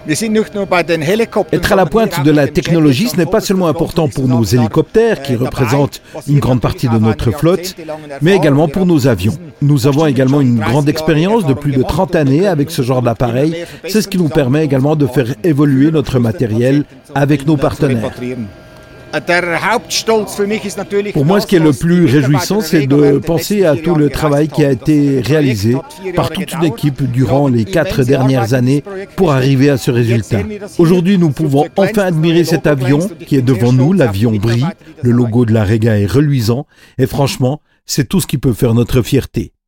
Être à la pointe de la technologie, ce n'est pas seulement important pour nos hélicoptères, qui représentent une grande partie de notre flotte, mais également pour nos avions. Nous avons également une grande expérience de plus de 30 années avec ce genre d'appareil. C'est ce qui nous permet également de faire évoluer notre matériel avec nos partenaires. Pour moi, ce qui est le plus réjouissant, c'est de penser à tout le travail qui a été réalisé par toute une équipe durant les 4 dernières années pour arriver à ce résultat. Aujourd'hui, nous pouvons enfin admirer cet avion qui est devant nous. L'avion brille, le logo de la Rega est reluisant et franchement, c'est tout ce qui peut faire notre fierté.